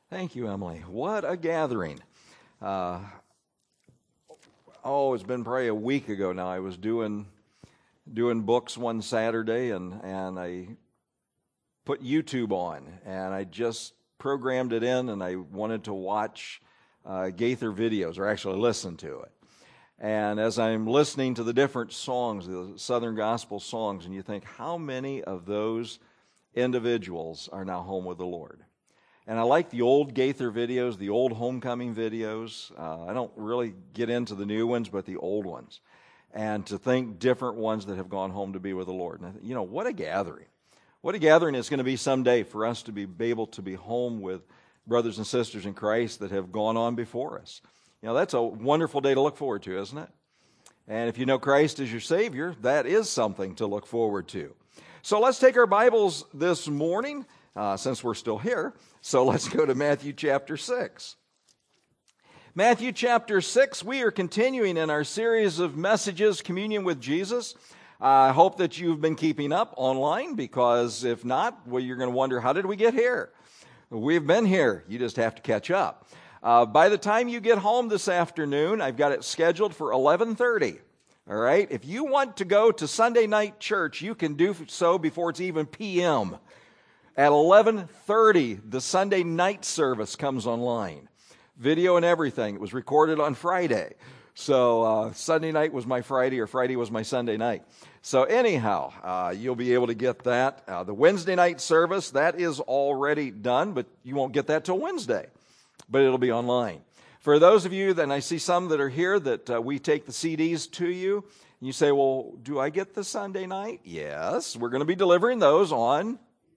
Thank you, Emily. What a gathering. It's been probably a week ago now. I was doing books one Saturday, and I put YouTube on, and I just programmed it in, and I wanted to watch Gaither videos, or actually listen to it. And as I'm listening to the different songs, the Southern Gospel songs, and you think, how many of those individuals are now home with the Lord? And I like the old Gaither videos, the old homecoming videos. I don't really get into the new ones, but the old ones. And to think different ones that have gone home to be with the Lord. And what a gathering. What a gathering it's going to be someday for us to be able to be home with brothers and sisters in Christ that have gone on before us. That's a wonderful day to look forward to, isn't it? And if you know Christ as your Savior, that is something to look forward to. So let's take our Bibles this morning, since we're still here. So let's go to Matthew chapter 6. Matthew chapter 6, we are continuing in our series of messages, Communion with Jesus. I hope that you've been keeping up online, because if not, well, you're going to wonder, how did we get here? We've been here. You just have to catch up. By the time you get home this afternoon, I've got it scheduled for 11:30. All right? If you want to go to Sunday night church, you can do so before it's even p.m. At 11:30, the Sunday night service comes online. Video and everything. It was recorded on Friday. So Sunday night was my Friday, or Friday was my Sunday night. So anyhow, you'll be able to get that. The Wednesday night service, that is already done, but you won't get that till Wednesday. But it'll be online. For those of you, and I see some that are here, that we take the CDs to you. And you say, well, do I get the Sunday night? Yes, we're going to be delivering those on...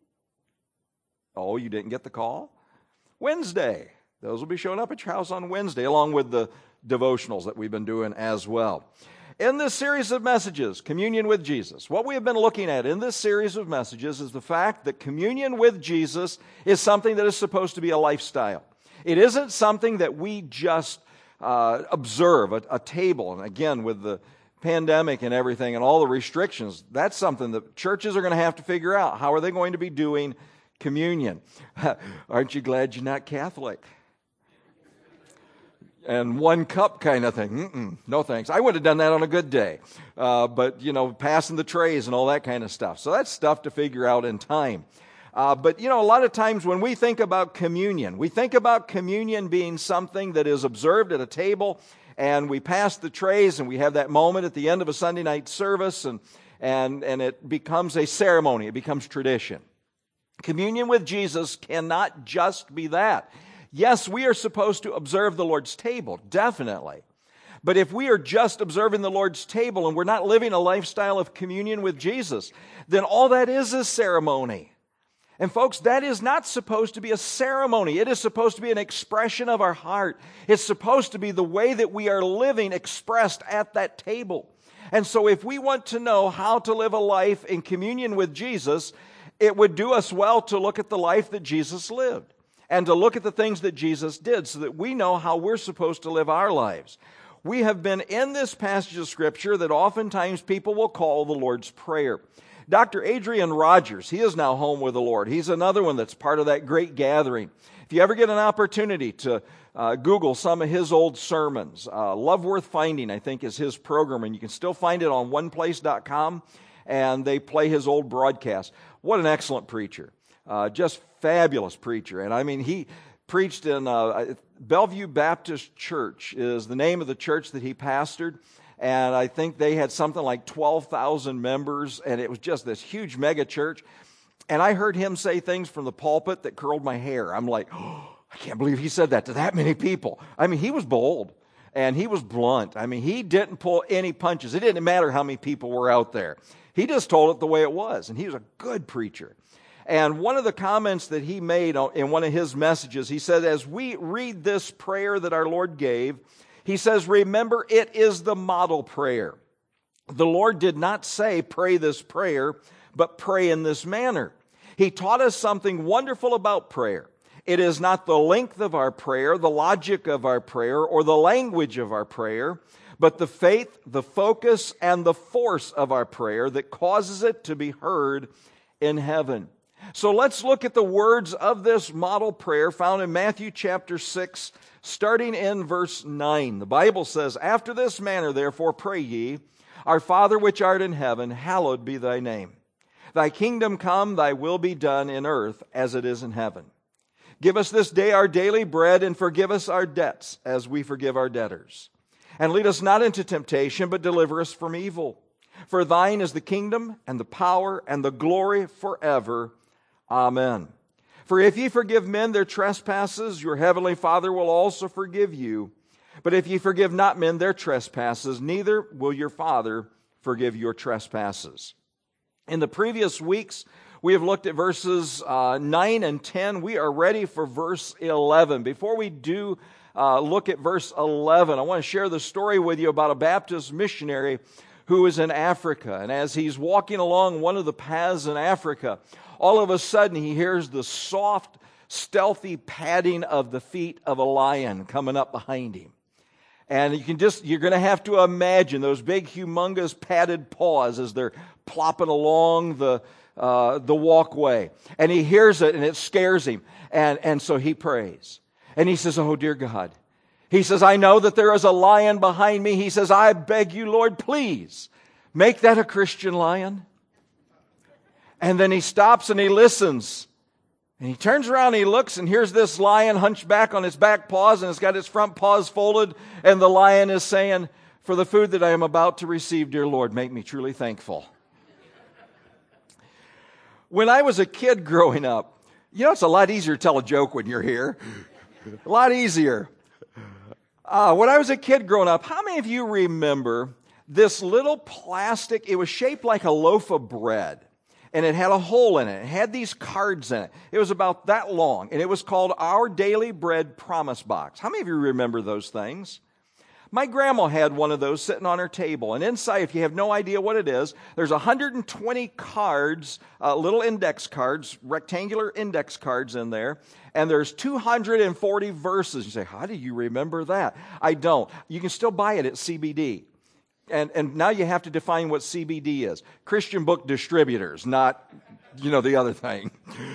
Oh, you didn't get the call? Wednesday. Those will be showing up at your house on Wednesday, along with the devotionals that we've been doing as well. In this series of messages, Communion with Jesus, what we have been looking at in this series of messages is the fact that communion with Jesus is something that is supposed to be a lifestyle. It isn't something that we just observe, a table. And again, with the pandemic and everything and all the restrictions, that's something that churches are going to have to figure out. How are they going to be doing communion? Aren't you glad you're not Catholic? And one cup kind of thing. No thanks. I would have done that on a good day. But, passing the trays and all that kind of stuff. So that's stuff to figure out in time. But a lot of times when we think about communion, we think about communion being something that is observed at a table, and we pass the trays, and we have that moment at the end of a Sunday night service, and it becomes a ceremony. It becomes tradition. Communion with Jesus cannot just be that. Yes, we are supposed to observe the Lord's table, definitely. But if we are just observing the Lord's table and we're not living a lifestyle of communion with Jesus, then all that is ceremony. And folks, that is not supposed to be a ceremony. It is supposed to be an expression of our heart. It's supposed to be the way that we are living expressed at that table. And so if we want to know how to live a life in communion with Jesus, it would do us well to look at the life that Jesus lived and to look at the things that Jesus did so that we know how we're supposed to live our lives. We have been in this passage of Scripture that oftentimes people will call the Lord's Prayer. Dr. Adrian Rogers, he is now home with the Lord. He's another one that's part of that great gathering. If you ever get an opportunity to Google some of his old sermons, Love Worth Finding, I think, is his program, and you can still find it on oneplace.com, and they play his old broadcast. What an excellent preacher. Just fabulous preacher. And I mean, he preached in Bellevue Baptist Church is the name of the church that he pastored. And I think they had something like 12,000 members, and it was just this huge mega church. And I heard him say things from the pulpit that curled my hair. I'm like, oh, I can't believe he said that to that many people. I mean, he was bold, and he was blunt. I mean, he didn't pull any punches. It didn't matter how many people were out there. He just told it the way it was, and he was a good preacher. And one of the comments that he made in one of his messages, he said, as we read this prayer that our Lord gave, he says, remember, it is the model prayer. The Lord did not say, pray this prayer, but pray in this manner. He taught us something wonderful about prayer. It is not the length of our prayer, the logic of our prayer, or the language of our prayer, but the faith, the focus, and the force of our prayer that causes it to be heard in heaven. So let's look at the words of this model prayer found in Matthew chapter 6, starting in verse 9. The Bible says, "After this manner, therefore, pray ye, Our Father which art in heaven, hallowed be thy name. Thy kingdom come, thy will be done in earth as it is in heaven. Give us this day our daily bread, and forgive us our debts as we forgive our debtors. And lead us not into temptation, but deliver us from evil. For thine is the kingdom, and the power, and the glory forever. Amen. For if ye forgive men their trespasses, your heavenly Father will also forgive you. But if ye forgive not men their trespasses, neither will your Father forgive your trespasses." In the previous weeks, we have looked at verses 9 and 10. We are ready for verse 11. Before we do look at verse 11, I want to share the story with you about a Baptist missionary who is in Africa. And as he's walking along one of the paths in Africa, all of a sudden he hears the soft, stealthy padding of the feet of a lion coming up behind him. And you're going to have to imagine those big, humongous padded paws as they're plopping along the walkway. And he hears it and it scares him. And so he prays. And he says, "Oh, dear God." He says, "I know that there is a lion behind me." He says, "I beg you, Lord, please make that a Christian lion." And then he stops and he listens. And he turns around and he looks, and here's this lion hunched back on its back paws, and it's got its front paws folded. And the lion is saying, "For the food that I am about to receive, dear Lord, make me truly thankful." When I was a kid growing up, it's a lot easier to tell a joke when you're here. A lot easier. When I was a kid growing up, how many of you remember this little plastic, it was shaped like a loaf of bread, and it had a hole in it. It had these cards in it. It was about that long, and it was called Our Daily Bread Promise Box. How many of you remember those things? My grandma had one of those sitting on her table, and inside, if you have no idea what it is, there's 120 cards, little index cards, rectangular index cards in there, and there's 240 verses. You say, "How do you remember that?" I don't. You can still buy it at CBD. And now you have to define what CBD is. Christian Book Distributors, not, the other thing.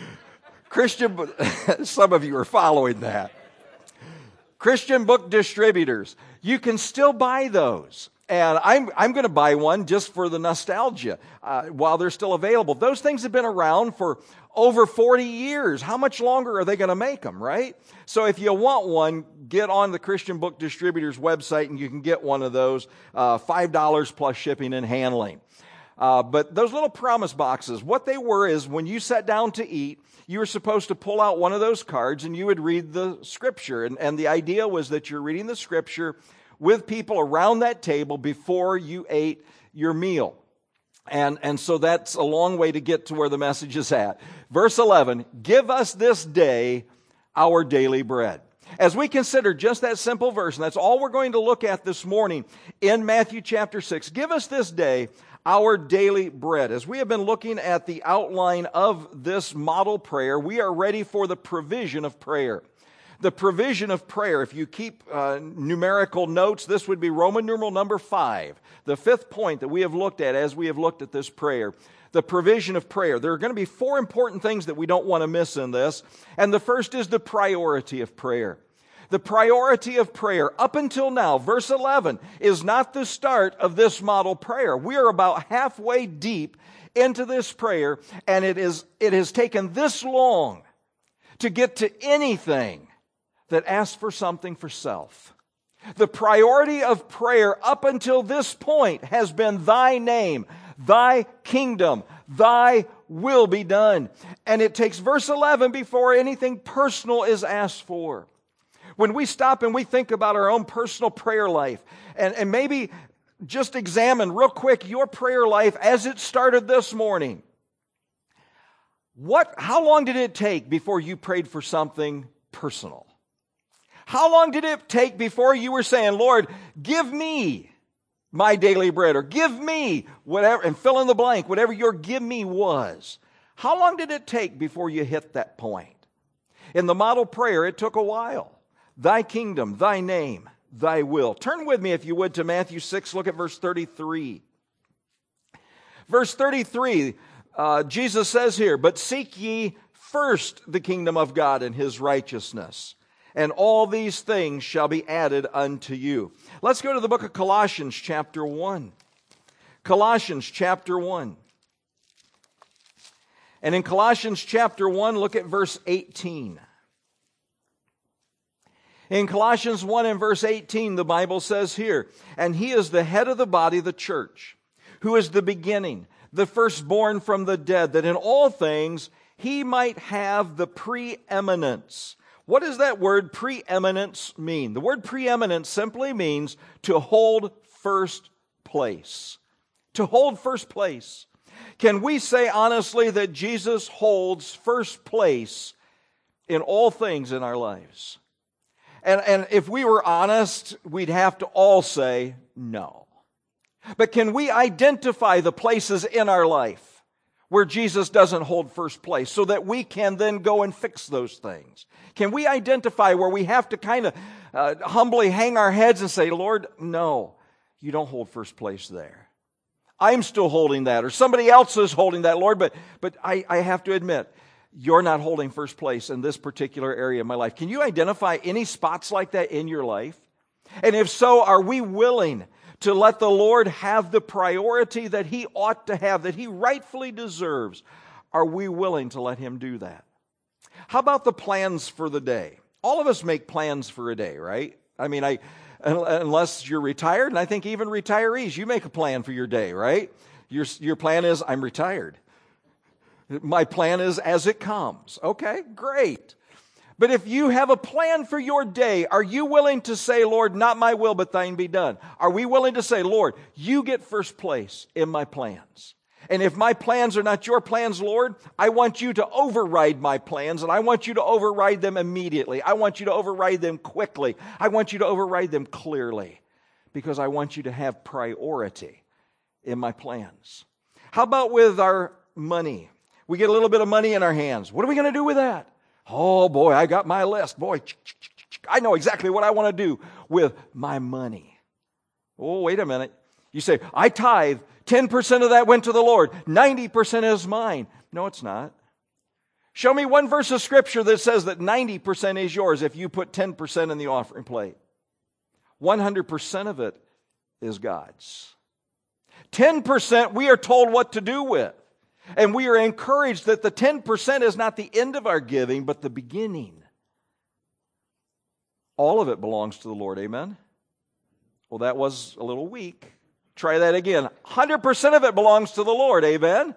Some of you are following that. Christian Book Distributors. You can still buy those. And I'm going to buy one just for the nostalgia while they're still available. Those things have been around for over 40 years. How much longer are they going to make them, right? So if you want one, get on the Christian Book Distributors website and you can get one of those, $5 plus shipping and handling. But those little promise boxes, what they were is when you sat down to eat, you were supposed to pull out one of those cards and you would read the scripture. And the idea was that you're reading the scripture with people around that table before you ate your meal. And so that's a long way to get to where the message is at. Verse 11, "Give us this day our daily bread." As we consider just that simple verse, and that's all we're going to look at this morning in Matthew chapter 6, give us this day our daily bread. As we have been looking at the outline of this model prayer, we are ready for the provision of prayer. The provision of prayer. If you keep numerical notes, this would be Roman numeral number 5, the fifth point that we have looked at as we have looked at this prayer. The provision of prayer. There are going to be 4 important things that we don't want to miss in this. And the first is the priority of prayer. The priority of prayer, up until now, verse 11, is not the start of this model prayer. We are about halfway deep into this prayer, and it has taken this long to get to anything that asks for something for self. The priority of prayer up until this point has been thy name, thy kingdom, thy will be done. And it takes verse 11 before anything personal is asked for. When we stop and we think about our own personal prayer life, and maybe just examine real quick your prayer life as it started this morning. How long did it take before you prayed for something personal? How long did it take before you were saying, "Lord, give me my daily bread," or "give me whatever," and fill in the blank, whatever your "give me" was? How long did it take before you hit that point? In the model prayer, it took a while. Thy kingdom, thy name, thy will. Turn with me, if you would, to Matthew 6. Look at verse 33. Verse 33, Jesus says here, but seek ye first the kingdom of God and His righteousness, and all these things shall be added unto you. Let's go to the book of Colossians chapter 1. Colossians chapter 1. And in Colossians chapter 1, look at verse 18. In Colossians 1 and verse 18, the Bible says here, and He is the head of the body, the church, who is the beginning, the firstborn from the dead, that in all things He might have the preeminence. What does that word preeminence mean? The word preeminence simply means to hold first place. To hold first place. Can we say honestly that Jesus holds first place in all things in our lives? And if we were honest, we'd have to all say no. But can we identify the places in our life where Jesus doesn't hold first place so that we can then go and fix those things? Can we identify where we have to kind of humbly hang our heads and say, Lord, no, you don't hold first place there. I'm still holding that, or somebody else is holding that, Lord, but I have to admit, you're not holding first place in this particular area of my life. Can you identify any spots like that in your life? And if so, are we willing to let the Lord have the priority that He ought to have, that He rightfully deserves? Are we willing to let Him do that? How about the plans for the day? All of us make plans for a day, right? I mean, unless you're retired, and I think even retirees, you make a plan for your day, right? Your plan is, I'm retired. My plan is as it comes. Okay, great. But if you have a plan for your day, are you willing to say, Lord, not my will, but thine be done? Are we willing to say, Lord, you get first place in my plans? And if my plans are not your plans, Lord, I want you to override my plans, and I want you to override them immediately. I want you to override them quickly. I want you to override them clearly, because I want you to have priority in my plans. How about with our money? We get a little bit of money in our hands. What are we going to do with that? Oh boy, I got my list. Boy, I know exactly what I want to do with my money. Oh, wait a minute. You say, I tithe. 10% of that went to the Lord. 90% is mine. No, it's not. Show me one verse of Scripture that says that 90% is yours if you put 10% in the offering plate. 100% of it is God's. 10% we are told what to do with. And we are encouraged that the 10% is not the end of our giving, but the beginning. All of it belongs to the Lord. Amen? Well, that was a little weak. Try that again. 100% of it belongs to the Lord. Amen?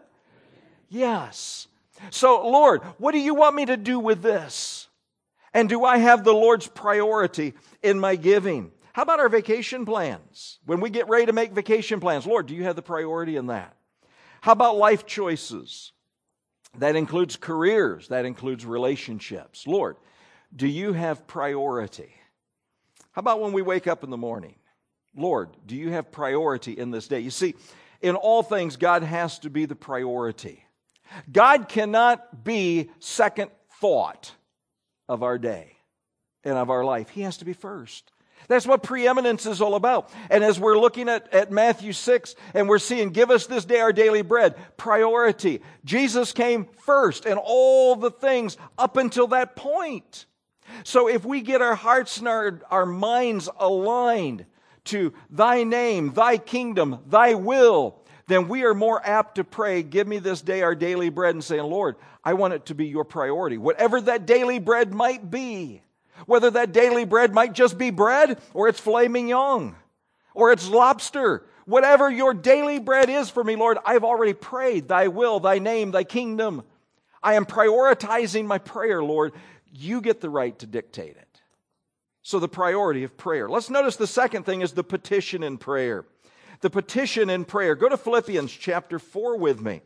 Yes. So, Lord, what do you want me to do with this? And do I have the Lord's priority in my giving? How about our vacation plans? When we get ready to make vacation plans, Lord, do you have the priority in that? How about life choices? That includes careers. That includes relationships. Lord, do you have priority? How about when we wake up in the morning? Lord, do you have priority in this day? You see, in all things, God has to be the priority. God cannot be second thought of our day and of our life. He has to be first. That's what preeminence is all about. And as we're looking at Matthew 6 and we're seeing, give us this day our daily bread, priority. Jesus came first in all the things up until that point. So if we get our hearts and our minds aligned to thy name, thy kingdom, thy will, then we are more apt to pray, give me this day our daily bread, and saying, Lord, I want it to be your priority. Whatever that daily bread might be. Whether that daily bread might just be bread, or it's filet mignon, or it's lobster. Whatever your daily bread is for me, Lord, I've already prayed thy will, thy name, thy kingdom. I am prioritizing my prayer, Lord. You get the right to dictate it. So the priority of prayer. Let's notice the second thing is the petition in prayer. The petition in prayer. Go to Philippians chapter 4 with me.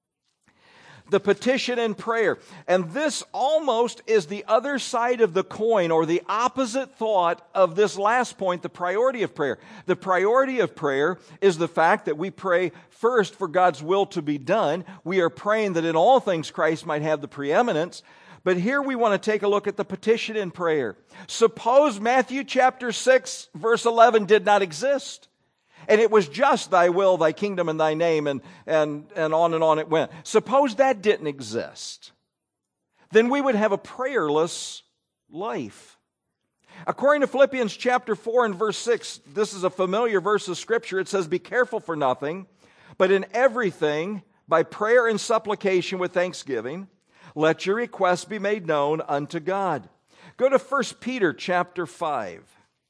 The petition in prayer. And this almost is the other side of the coin, or the opposite thought of this last point, the priority of prayer. The priority of prayer is the fact that we pray first for God's will to be done. We are praying that in all things Christ might have the preeminence. But here we want to take a look at the petition in prayer. Suppose Matthew chapter 6 verse 11 did not exist. And it was just thy will, thy kingdom, and thy name, and on it went. Suppose that didn't exist. Then we would have a prayerless life. According to Philippians chapter 4 and verse 6, this is a familiar verse of Scripture. It says, be careful for nothing, but in everything, by prayer and supplication with thanksgiving, let your requests be made known unto God. Go to 1 Peter chapter 5.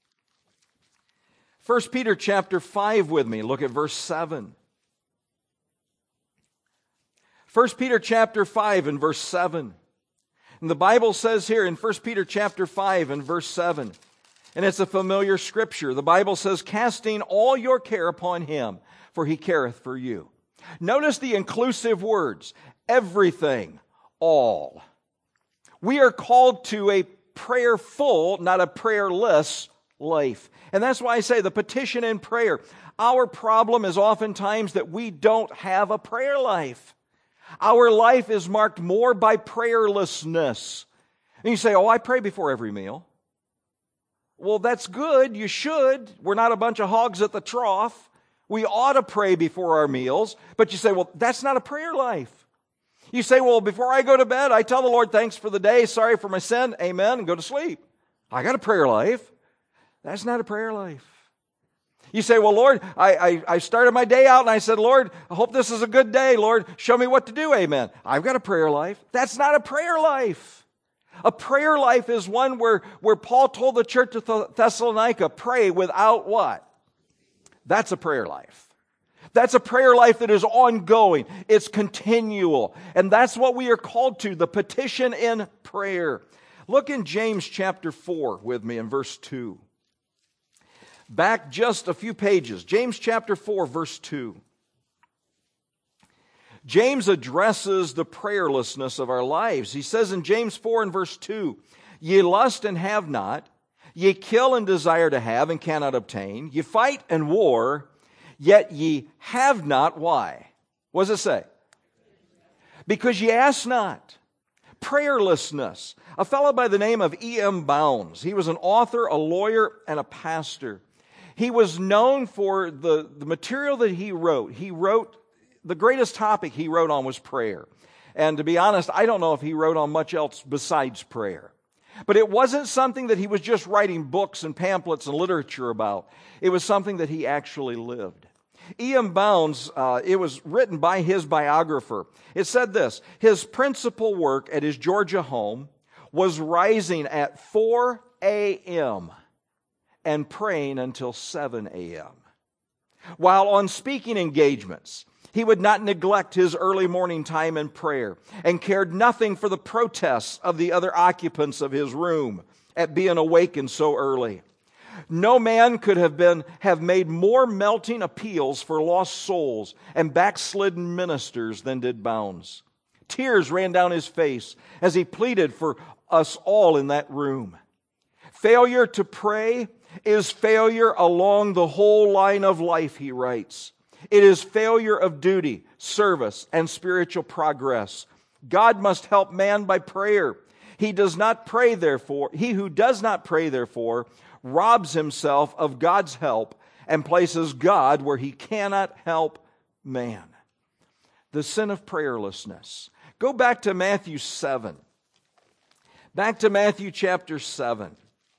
1 Peter chapter 5 with me. Look at verse 7. 1 Peter chapter 5 and verse 7. And the Bible says here in 1 Peter chapter 5 and verse 7, and it's a familiar scripture. The Bible says, casting all your care upon him, for he careth for you. Notice the inclusive words, everything, all. We are called to a prayerful, not a prayerless life. And that's why I say the petition and prayer. Our problem is oftentimes that we don't have a prayer life. Our life is marked more by prayerlessness. And you say, oh, I pray before every meal. Well, that's good. You should. We're not a bunch of hogs at the trough. We ought to pray before our meals. But you say, well, that's not a prayer life. You say, well, before I go to bed, I tell the Lord, thanks for the day, sorry for my sin, amen, and go to sleep. I got a prayer life. That's not a prayer life. You say, well, Lord, I started my day out and I said, Lord, I hope this is a good day. Lord, show me what to do, amen. I've got a prayer life. That's not a prayer life. A prayer life is one where Paul told the church of Thessalonica, pray without what? That's a prayer life. That's a prayer life that is ongoing. It's continual. And that's what we are called to, the petition in prayer. Look in James chapter 4 with me in verse 2. Back just a few pages. James chapter 4, verse 2. James addresses the prayerlessness of our lives. He says in James 4 and verse 2, ye lust and have not, ye kill and desire to have and cannot obtain, ye fight and war, yet ye have not. Why? What does it say? Because ye ask not. Prayerlessness. A fellow by the name of E.M. Bounds. He was an author, a lawyer, and a pastor. He was known for the material that he wrote. The greatest topic he wrote on was prayer. And to be honest, I don't know if he wrote on much else besides prayer. But it wasn't something that he was just writing books and pamphlets and literature about. It was something that he actually lived. E.M. Bounds, it was written by his biographer. It said this, his principal work at his Georgia home was rising at 4 a.m. and praying until 7 a.m. While on speaking engagements, he would not neglect his early morning time in prayer and cared nothing for the protests of the other occupants of his room at being awakened so early. No man could have made more melting appeals for lost souls and backslidden ministers than did Bounds. Tears ran down his face as he pleaded for us all in that room. Failure to pray is failure along the whole line of life, he writes. It is failure of duty, service, and spiritual progress. God must help man by prayer. He who does not pray, therefore, robs himself of God's help and places God where he cannot help man. The sin of prayerlessness. Go back to Matthew 7. Back to Matthew chapter 7.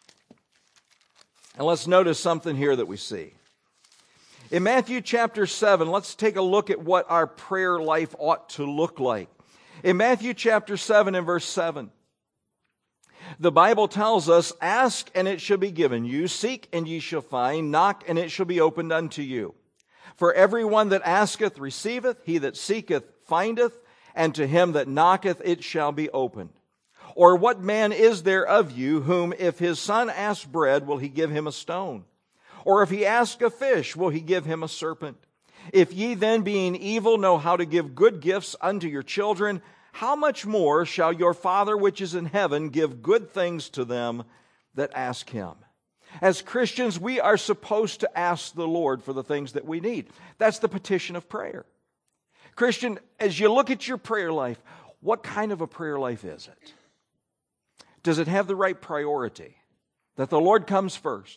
And let's notice something here that we see. In Matthew chapter 7, let's take a look at what our prayer life ought to look like. In Matthew chapter 7 and verse 7, the Bible tells us, ask and it shall be given you, seek and ye shall find, knock and it shall be opened unto you. For everyone that asketh receiveth, he that seeketh findeth, and to him that knocketh it shall be opened. Or what man is there of you whom if his son asks bread, will he give him a stone? Or if he ask a fish, will he give him a serpent? If ye then, being evil, know how to give good gifts unto your children, how much more shall your Father which is in heaven give good things to them that ask him? As Christians, we are supposed to ask the Lord for the things that we need. That's the petition of prayer. Christian, as you look at your prayer life, what kind of a prayer life is it? Does it have the right priority? That the Lord comes first?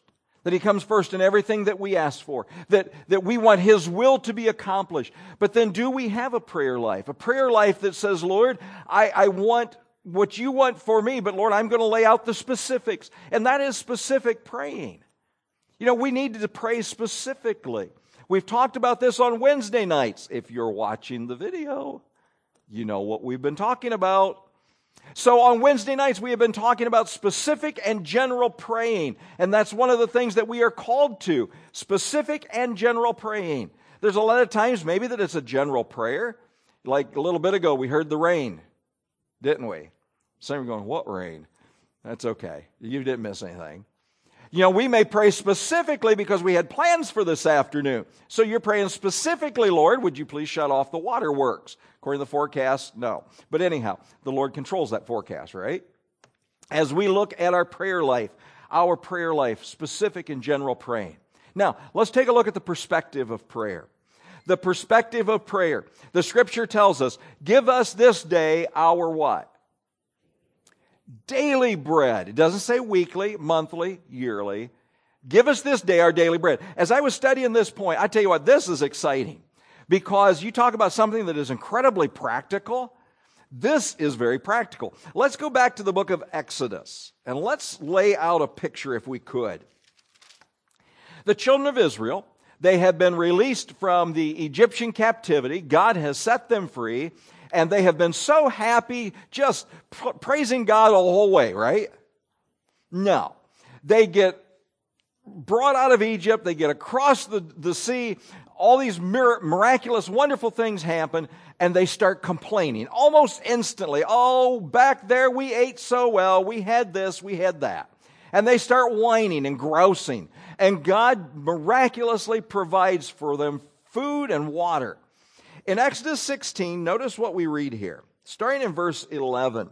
that He comes first in everything that we ask for, that we want His will to be accomplished. But then do we have a prayer life? A prayer life that says, Lord, I want what you want for me, but Lord, I'm going to lay out the specifics. And that is specific praying. We need to pray specifically. We've talked about this on Wednesday nights. If you're watching the video, you know what we've been talking about. So on Wednesday nights, we have been talking about specific and general praying. And that's one of the things that we are called to, specific and general praying. There's a lot of times maybe that it's a general prayer. Like a little bit ago, we heard the rain, didn't we? Some are going, what rain? That's okay. You didn't miss anything. We may pray specifically because we had plans for this afternoon. So you're praying specifically, Lord, would you please shut off the waterworks? According to the forecast, no. But anyhow, the Lord controls that forecast, right? As we look at our prayer life, specific and general praying. Now, let's take a look at the perspective of prayer. The perspective of prayer. The Scripture tells us, give us this day our what? Daily bread. It doesn't say weekly, monthly, yearly. Give us this day our daily bread. As I was studying this point, I tell you what, this is exciting. Because you talk about something that is incredibly practical. This is very practical. Let's go back to the book of Exodus. And let's lay out a picture if we could. The children of Israel, they have been released from the Egyptian captivity. God has set them free. And they have been so happy, just praising God all the whole way, right? No. They get brought out of Egypt. They get across the sea. All these miraculous, wonderful things happen. And they start complaining almost instantly. Oh, back there we ate so well. We had this, we had that. And they start whining and grousing. And God miraculously provides for them food and water. In Exodus 16, notice what we read here, starting in verse 11.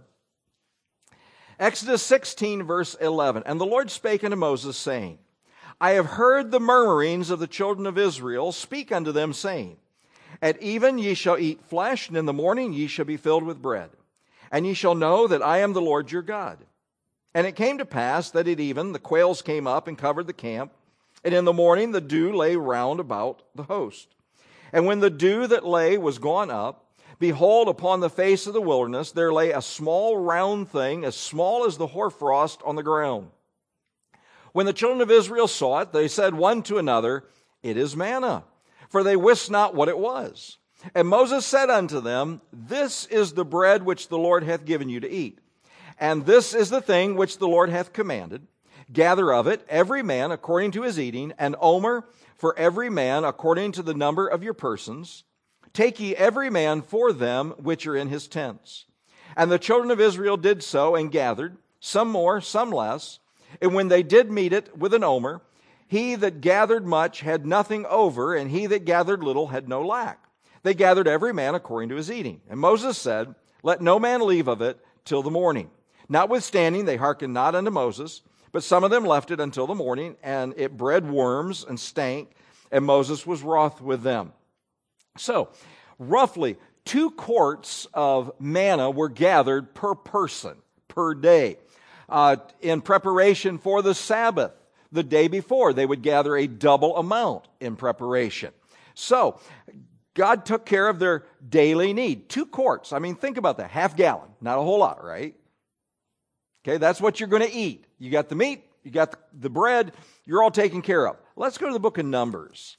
Exodus 16, verse 11. And the Lord spake unto Moses, saying, I have heard the murmurings of the children of Israel. Speak unto them, saying, At even ye shall eat flesh, and in the morning ye shall be filled with bread. And ye shall know that I am the Lord your God. And it came to pass that at even the quails came up and covered the camp, and in the morning the dew lay round about the host. And when the dew that lay was gone up, behold, upon the face of the wilderness there lay a small round thing, as small as the hoarfrost on the ground. When the children of Israel saw it, they said one to another, It is manna, for they wist not what it was. And Moses said unto them, This is the bread which the Lord hath given you to eat. And this is the thing which the Lord hath commanded. Gather of it every man according to his eating, an omer for every man according to the number of your persons. Take ye every man for them which are in his tents. And the children of Israel did so and gathered, some more, some less. And when they did meet it with an omer, he that gathered much had nothing over, and he that gathered little had no lack. They gathered every man according to his eating. And Moses said, Let no man leave of it till the morning. Notwithstanding, they hearkened not unto Moses, but some of them left it until the morning, and it bred worms and stank, and Moses was wroth with them. So, roughly 2 quarts of manna were gathered per person, per day. In preparation for the Sabbath, the day before, they would gather a double amount in preparation. So, God took care of their daily need. 2 quarts. I mean, think about that. Half gallon. Not a whole lot, right? Okay, that's what you're going to eat. You got the meat, you got the bread, you're all taken care of. Let's go to the book of Numbers.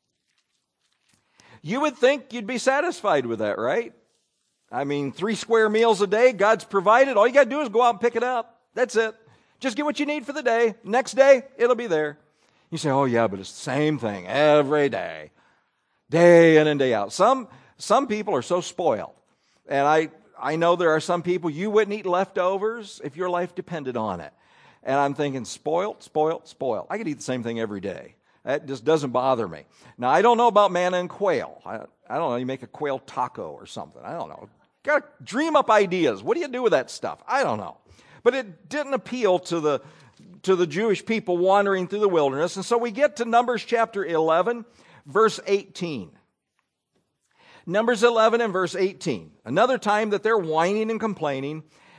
You would think you'd be satisfied with that, right? I mean, 3 square meals a day, God's provided. All you got to do is go out and pick it up. That's it. Just get what you need for the day. Next day, it'll be there. You say, oh yeah, but it's the same thing every day. Day in and day out. Some people are so spoiled. And I know there are some people, you wouldn't eat leftovers if your life depended on it. And I'm thinking, spoiled. I could eat the same thing every day. That just doesn't bother me. Now, I don't know about manna and quail. I don't know, you make a quail taco or something. I don't know. Got to dream up ideas. What do you do with that stuff? I don't know. But it didn't appeal to the Jewish people wandering through the wilderness. And so we get to Numbers chapter 11, verse 18. Numbers 11 and verse 18. Another time that they're whining and complaining.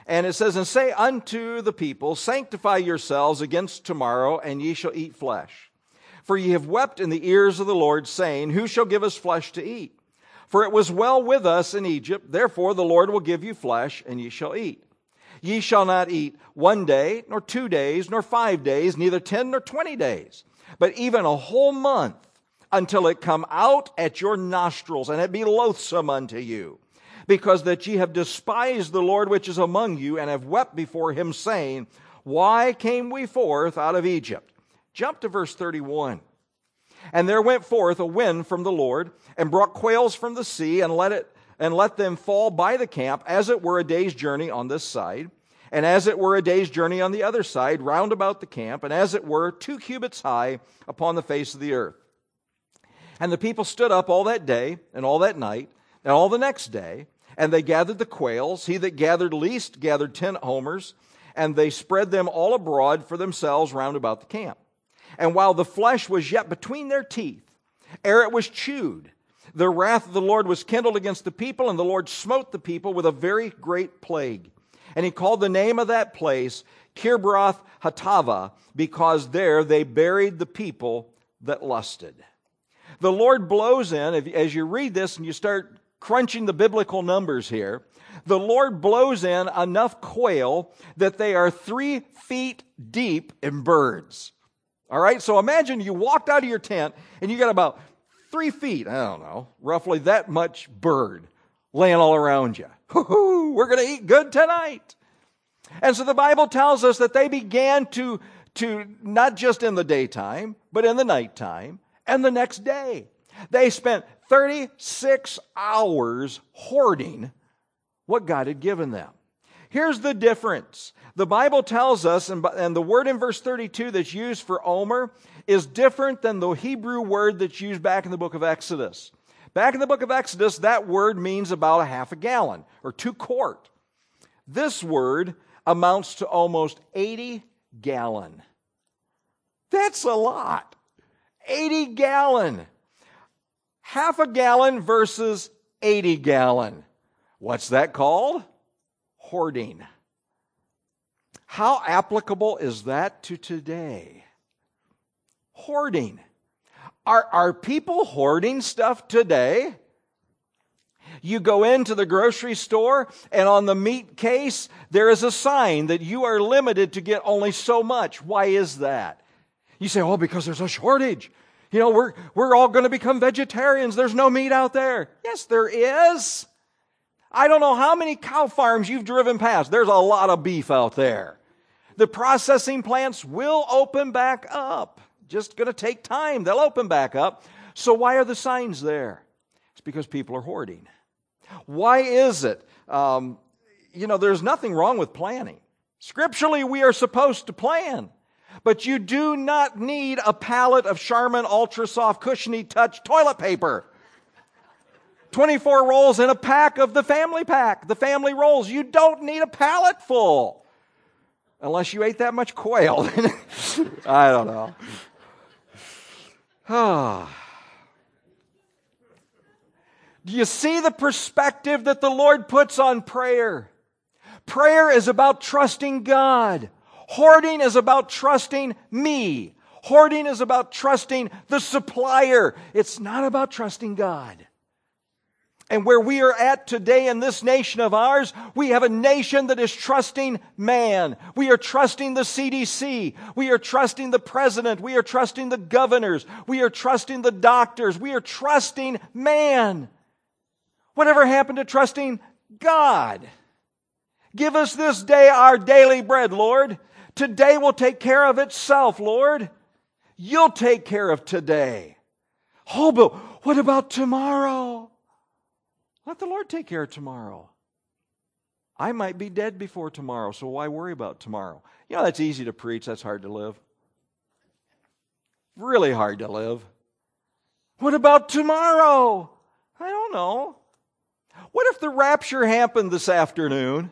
And it says, and say unto the people, sanctify yourselves against tomorrow, and ye shall eat flesh. For ye have wept in the ears of the Lord, saying, who shall give us flesh to eat? For it was well with us in Egypt, therefore the Lord will give you flesh, and ye shall eat. Ye shall not eat 1 day, nor 2 days, nor 5 days, neither 10 nor 20 days, but even a whole month, until it come out at your nostrils, and it be loathsome unto you. Because that ye have despised the Lord which is among you, and have wept before him, saying, why came we forth out of Egypt? Jump to verse 31. And there went forth a wind from the Lord, and brought quails from the sea, and let them fall by the camp, as it were a day's journey on this side, and as it were a day's journey on the other side, round about the camp, and as it were 2 cubits high upon the face of the earth. And the people stood up all that day, and all that night, and all the next day, and they gathered the quails. He that gathered least gathered 10 homers, and they spread them all abroad for themselves round about the camp. And while the flesh was yet between their teeth, ere it was chewed, the wrath of the Lord was kindled against the people, and the Lord smote the people with a very great plague. And he called the name of that place Kibroth Hattaavah, because there they buried the people that lusted. The Lord blows in, as you read this and you start crunching the biblical numbers here, the Lord blows in enough quail that they are 3 feet deep in birds. All right, so imagine you walked out of your tent and you got about 3 feet, I don't know, roughly that much bird laying all around you. We're going to eat good tonight. And so the Bible tells us that they began to not just in the daytime, but in the nighttime and the next day. They spent 36 hours hoarding what God had given them. Here's the difference. The Bible tells us, and the word in verse 32 that's used for omer is different than the Hebrew word that's used back in the book of Exodus. Back in the book of Exodus, that word means about a half a gallon, or 2 quart. This word amounts to almost 80 gallon. That's a lot. 80 gallon. Half a gallon versus 80 gallon. What's that called? Hoarding. How applicable is that to today? Hoarding. Are people hoarding stuff today? You go into the grocery store, and on the meat case, there is a sign that you are limited to get only so much. Why is that? You say, oh, because there's a shortage. You know, we're all going to become vegetarians. There's no meat out there. Yes, there is. I don't know how many cow farms you've driven past. There's a lot of beef out there. The processing plants will open back up. Just going to take time. They'll open back up. So why are the signs there? It's because people are hoarding. Why is it? There's nothing wrong with planning. Scripturally, we are supposed to plan. But you do not need a pallet of Charmin Ultra Soft Cushiony Touch toilet paper. 24 rolls in a pack of the family pack, the family rolls. You don't need a pallet full. Unless you ate that much quail. I don't know. Do you see the perspective that the Lord puts on prayer? Prayer is about trusting God. Hoarding is about trusting me. Hoarding is about trusting the supplier. It's not about trusting God. And where we are at today in this nation of ours, we have a nation that is trusting man. We are trusting the CDC. We are trusting the president. We are trusting the governors. We are trusting the doctors. We are trusting man. Whatever happened to trusting God? Give us this day our daily bread, Lord. Today will take care of itself, Lord. You'll take care of today. Oh, but what about tomorrow? Let the Lord take care of tomorrow. I might be dead before tomorrow, so why worry about tomorrow? You know, that's easy to preach. That's hard to live. Really hard to live. What about tomorrow? I don't know. What if the rapture happened this afternoon?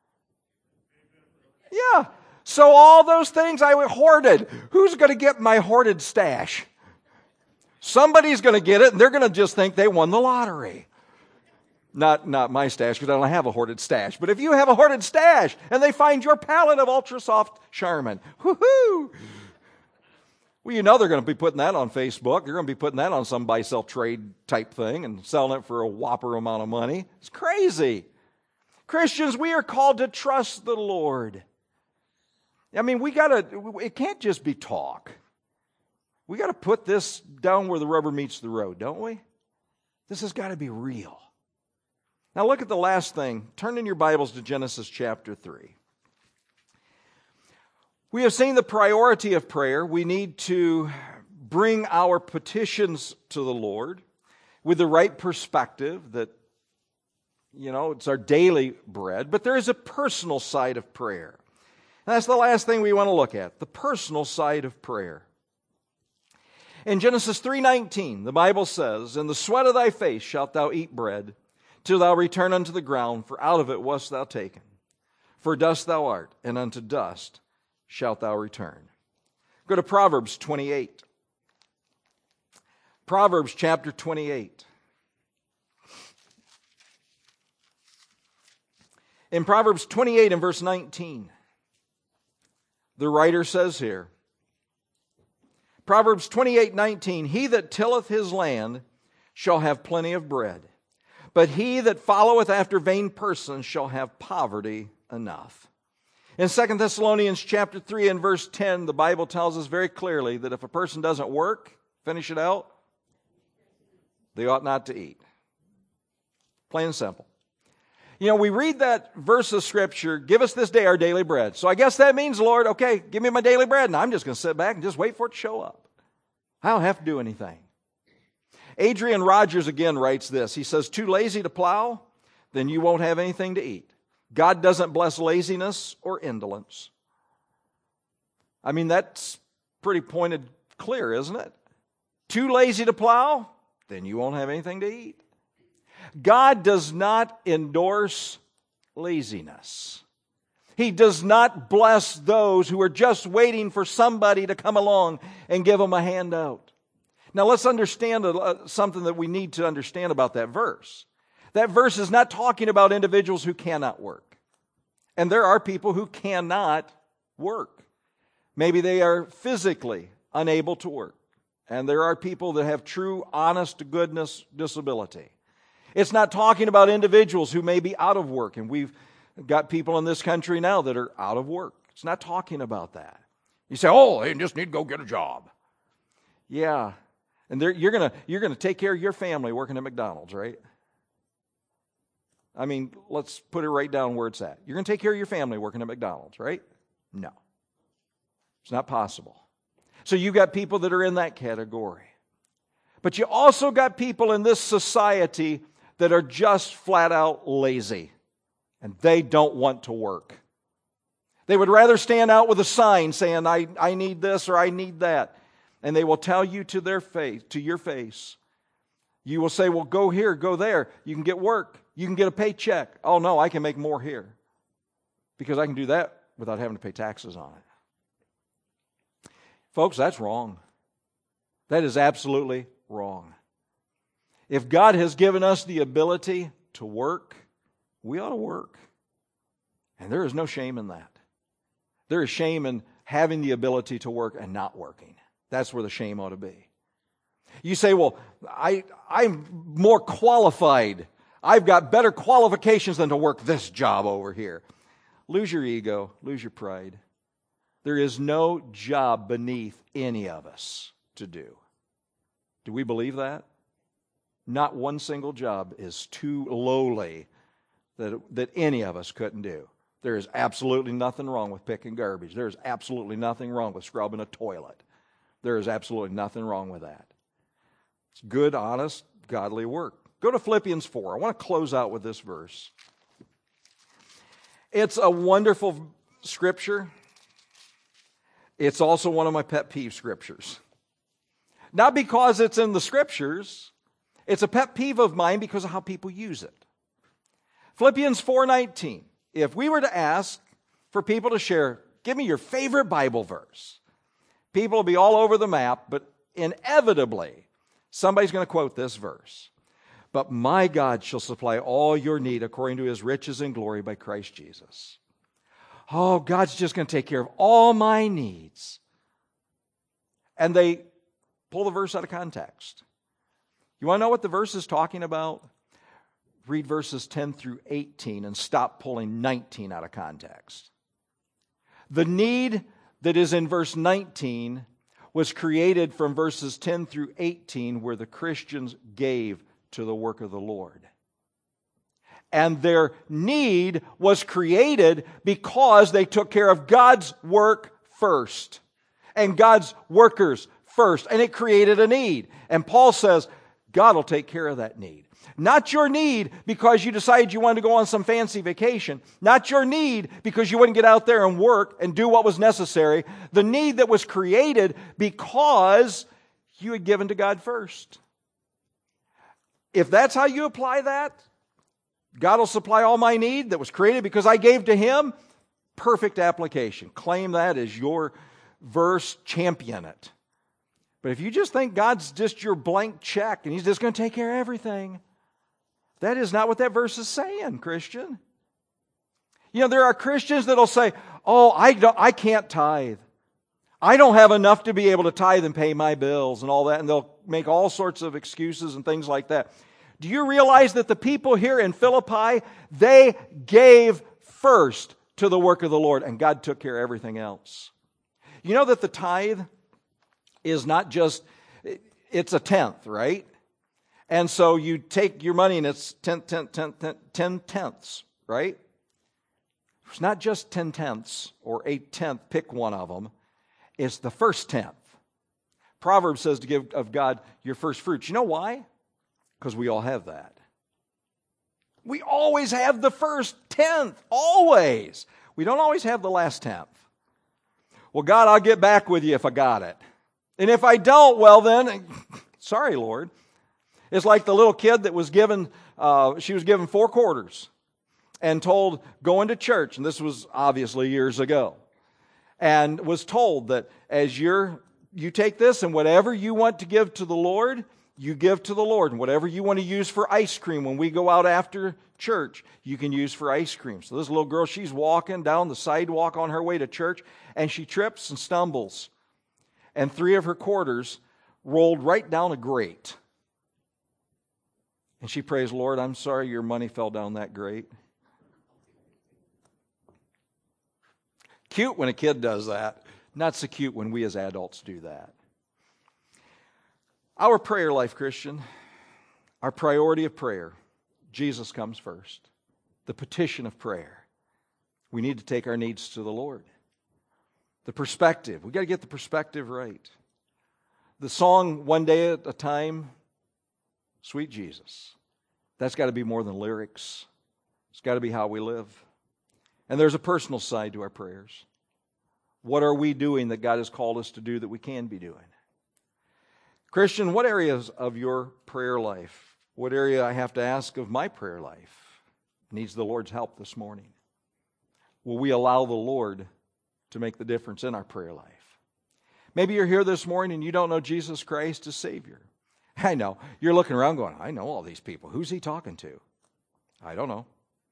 Yeah. So all those things I hoarded, who's going to get my hoarded stash? Somebody's going to get it, and they're going to just think they won the lottery. Not my stash, because I don't have a hoarded stash. But if you have a hoarded stash and they find your pallet of Ultra Soft Charmin, woohoo! Well, you know they're going to be putting that on Facebook. They're going to be putting that on some buy-sell trade type thing and selling it for a whopper amount of money. It's crazy. Christians, we are called to trust the Lord. I mean, it can't just be talk. We got to put this down where the rubber meets the road, don't we? This has got to be real. Now look at the last thing. Turn in your Bibles to Genesis chapter 3. We have seen the priority of prayer. We need to bring our petitions to the Lord with the right perspective that, it's our daily bread. But there is a personal side of prayer. And that's the last thing we want to look at, the personal side of prayer. In Genesis 3:19, the Bible says, "In the sweat of thy face shalt thou eat bread, till thou return unto the ground, for out of it wast thou taken. For dust thou art, and unto dust shalt thou return." Go to Proverbs 28. Proverbs chapter 28. In Proverbs 28 and verse 19, the writer says here, Proverbs 28:19, "He that tilleth his land shall have plenty of bread, but he that followeth after vain persons shall have poverty enough." In 2 Thessalonians chapter 3 and verse 10, the Bible tells us very clearly that if a person doesn't work, finish it out, they ought not to eat. Plain and simple. We read that verse of Scripture, "Give us this day our daily bread." So I guess that means, Lord, okay, give me my daily bread, and I'm just going to sit back and just wait for it to show up. I don't have to do anything. Adrian Rogers again writes this. He says, "Too lazy to plow? Then you won't have anything to eat. God doesn't bless laziness or indolence." I mean, that's pretty pointed clear, isn't it? Too lazy to plow? Then you won't have anything to eat. God does not endorse laziness. He does not bless those who are just waiting for somebody to come along and give them a handout. Now let's understand something that we need to understand about that verse. That verse is not talking about individuals who cannot work. And there are people who cannot work. Maybe they are physically unable to work. And there are people that have true, honest to goodness disability. It's not talking about individuals who may be out of work. And we've got people in this country now that are out of work. It's not talking about that. You say, "Oh, they just need to go get a job." Yeah. And you're gonna take care of your family working at McDonald's, right? I mean, let's put it right down where it's at. You're going to take care of your family working at McDonald's, right? No. It's not possible. So you've got people that are in that category. But you also got people in this society that are just flat out lazy. And they don't want to work. They would rather stand out with a sign saying, I need this or I need that. And they will tell you to your face. You will say, "Well, go here, go there. You can get work. You can get a paycheck." "Oh, no, I can make more here because I can do that without having to pay taxes on it." Folks, that's wrong. That is absolutely wrong. If God has given us the ability to work, we ought to work. And there is no shame in that. There is shame in having the ability to work and not working. That's where the shame ought to be. You say, "Well, I'm more qualified. I've got better qualifications than to work this job over here." Lose your ego. Lose your pride. There is no job beneath any of us to do. Do we believe that? Not one single job is too lowly that any of us couldn't do. There is absolutely nothing wrong with picking garbage. There is absolutely nothing wrong with scrubbing a toilet. There is absolutely nothing wrong with that. It's good, honest, godly work. Go to Philippians 4. I want to close out with this verse. It's a wonderful scripture. It's also one of my pet peeve scriptures. Not because it's in the scriptures. It's a pet peeve of mine because of how people use it. Philippians 4:19. If we were to ask for people to share, "Give me your favorite Bible verse," people will be all over the map, but inevitably somebody's going to quote this verse. But my God shall supply all your need according to His riches and glory by Christ Jesus. Oh, God's just going to take care of all my needs. And they pull the verse out of context. You want to know what the verse is talking about? Read verses 10 through 18 and stop pulling 19 out of context. The need that is in verse 19 was created from verses 10 through 18, where the Christians gave to the work of the Lord. And their need was created because they took care of God's work first and God's workers first. And it created a need. And Paul says, God will take care of that need. Not your need because you decided you wanted to go on some fancy vacation. Not your need because you wouldn't get out there and work and do what was necessary. The need that was created because you had given to God first. If that's how you apply that, God will supply all my need that was created because I gave to Him. Perfect application. Claim that as your verse, champion it. But if you just think God's just your blank check and He's just going to take care of everything, that is not what that verse is saying, Christian. You know, there are Christians that'll say, oh, I can't tithe. I don't have enough to be able to tithe and pay my bills and all that. And they'll make all sorts of excuses and things like that. Do you realize that the people here in Philippi, they gave first to the work of the Lord, and God took care of everything else? You know that the tithe is not just, it's a tenth, right? And so you take your money and it's 10 tenths, right? It's not just 10 tenths or 8/10, pick one of them. It's the first tenth. Proverbs says to give of God your first fruits. You know why? Because we all have that. We always have the first tenth, always. We don't always have the last tenth. Well, God, I'll get back with you if I got it. And if I don't, well then, sorry, Lord. It's like the little kid that was given, she was given 4 quarters and told, go into church. And this was obviously years ago. And was told that as you take this and whatever you want to give to the Lord, you give to the Lord. And whatever you want to use for ice cream when we go out after church, you can use for ice cream. So this little girl, she's walking down the sidewalk on her way to church, and she trips and stumbles. And 3 of her quarters rolled right down a grate. And she prays, Lord, I'm sorry your money fell down that grate. Cute when a kid does that. Not so cute when we as adults do that. Our prayer life, Christian, our priority of prayer, Jesus comes first. The petition of prayer. We need to take our needs to the Lord. The perspective. We've got to get the perspective right. The song, One Day at a Time, Sweet Jesus. That's got to be more than lyrics. It's got to be how we live. And there's a personal side to our prayers. What are we doing that God has called us to do that we can be doing? Christian, what areas of your prayer life, what area I have to ask of my prayer life needs the Lord's help this morning? Will we allow the Lord to make the difference in our prayer life? Maybe you're here this morning and you don't know Jesus Christ as Savior. I know. You're looking around going, I know all these people. Who's he talking to? I don't know.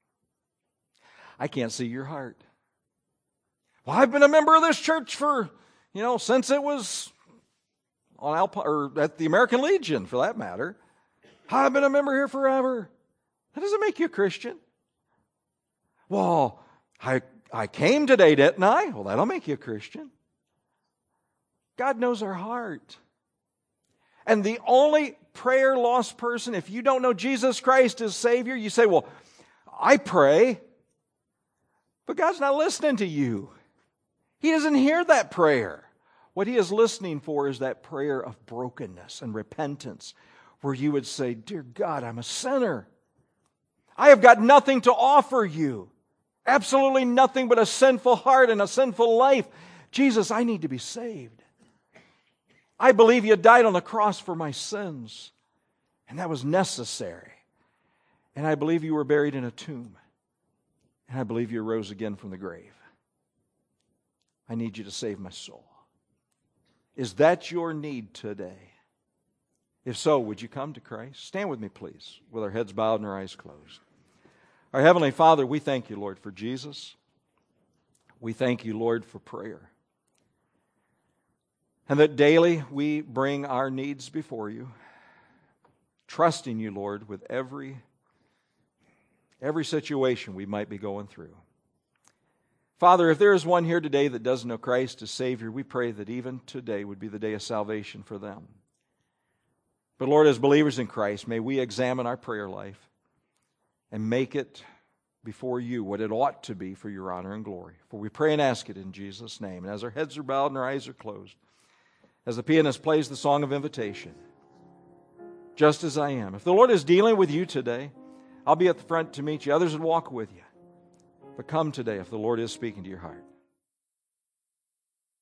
I can't see your heart. Well, I've been a member of this church for, since it was on or at the American Legion, for that matter. I've been a member here forever. That doesn't make you a Christian. Well, I came today, didn't I? Well, that'll make you a Christian. God knows our heart. And the only prayer lost person, if you don't know Jesus Christ as Savior, you say, well, I pray, but God's not listening to you. He doesn't hear that prayer. What He is listening for is that prayer of brokenness and repentance, where you would say, dear God, I'm a sinner. I have got nothing to offer you. Absolutely nothing but a sinful heart and a sinful life. Jesus, I need to be saved. I believe you died on the cross for my sins, and that was necessary. And I believe you were buried in a tomb, and I believe you rose again from the grave. I need you to save my soul. Is that your need today? If so, would you come to Christ? Stand with me, please, with our heads bowed and our eyes closed. Our Heavenly Father, we thank you, Lord, for Jesus. We thank you, Lord, for prayer. And that daily we bring our needs before you, trusting you, Lord, with every situation we might be going through. Father, if there is one here today that doesn't know Christ as Savior, we pray that even today would be the day of salvation for them. But Lord, as believers in Christ, may we examine our prayer life and make it before you what it ought to be for your honor and glory. For we pray and ask it in Jesus' name. And as our heads are bowed and our eyes are closed, as the pianist plays the song of invitation, just as I am. If the Lord is dealing with you today, I'll be at the front to meet you. Others would walk with you. But come today if the Lord is speaking to your heart.